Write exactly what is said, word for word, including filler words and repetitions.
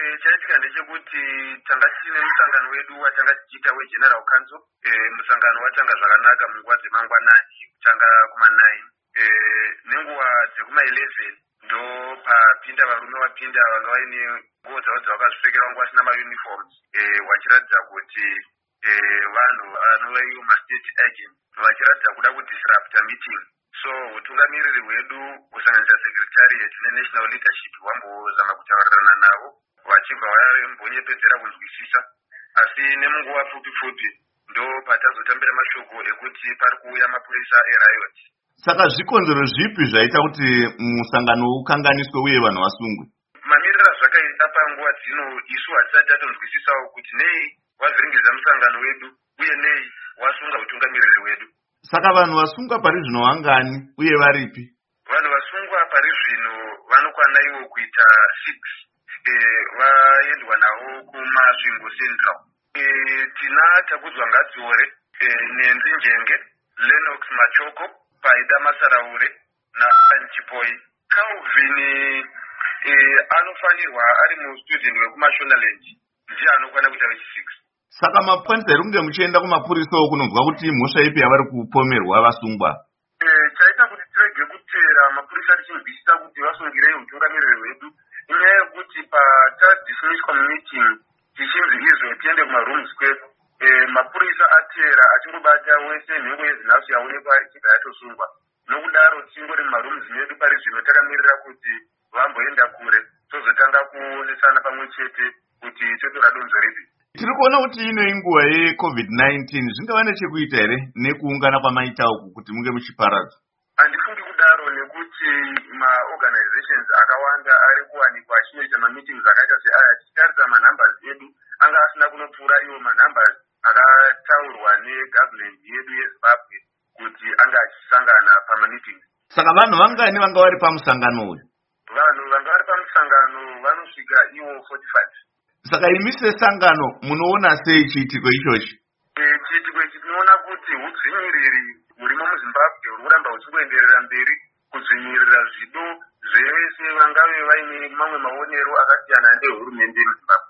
chaitika ndechekuti tanga tine musangano wedu watanga tichiita wegeneral council. Musangano watanga zvakanaka munguva dzemangwanani kutanga kuma nine. Nenguva dzekuma eleven ndo papinda varume vapinda vanga vaine nguo dzavo dzavakazvipfekera vanga vasina mauniforms, vachiratidza kuti vanhu vanova ivo mastate agent vachiratidza kuda kudisrupta meeting. So utungamiriri hwedu kusanganisa secretariat nenational leadership vambozama kutaurirana navo vachibva vambonyepedzera kunzwisisa, asi nemunguva pfupi pfupi ndo patazotambira mashoko ekuti pari kuuya mapurisa eriot. Saka zvikonzero zvipi zvaita kuti musangano ukanganiswe uye vanhu vasungwe? Mamirira zvakaita panguva dzino isu hatisati tatonzwisisawo kuti nei wavhiringidza musangano wedu uye nei wasunga utungamiriri wedu. Saka vanhu vasungwa pari zvino vangani uye varipi? Vanhu vasungwa pari zvino vanokwana ivo kuita six. Vaendwa navo kumasvingo central. Tina Takudzwa Ngadziore, Nenzi Njenge, Lennox Machoko, Paida Masaraure naChipoi. Calvin anofanirwa ari mustudent wekuMashonaland ndiye anokwana kuita vechi-six. Saka mapandisa eri kunge muchienda kumapurisawo kunobva kuti mhosva ipi yavari kupomerwa vasungwa? Chaita kuti tirege kuteera mapurisa tichinzwisisa kuti vasungirei utungamiriri hwedu inyaya yekuti patadismisswa mumeeting tichinzi izvo tiende kumarooms kwedu, mapurisa ateera achingobata wese nhengo yezinhasi yaonekwa achibva yatosungwa. Nokudaro tichingori mumarooms medu pari zvino takamirira kuti vamboenda kure tozotanga kuonesana pamwe chete kuti totora donzo ripi. Tiri kuona kuti ino inguva yecovid nineteen zvingava nechekuita here nekuungana kwamaita uku kuti munge muchiparadza? Handifungi kudaro nekuti maorganizations akawanda ari kuwanikwa achinoita mameetings akaita seaya. Tichitarisa manumbers edu anga asina kunopfuura iwo manumbers akataurwa negovernment yedu yeZimbabwe kuti anga achisangana pamameetings. Saka vanhu vangani vanga vari pamusangano uyu? Vanhu vanga vari pamusangano vanosvika iwo forty-five. Saka imi sesangano munoona sei chiitiko ichochi? Chiitiko ichi tinoona kuti hudzvinyiriri hurimo muZimbabwe huri kuramba huchingoenderera mberi kudzvinyirira zvido zvese vangave vaine mamwe maonero akasiyana nehurumende yemuZimbabwe.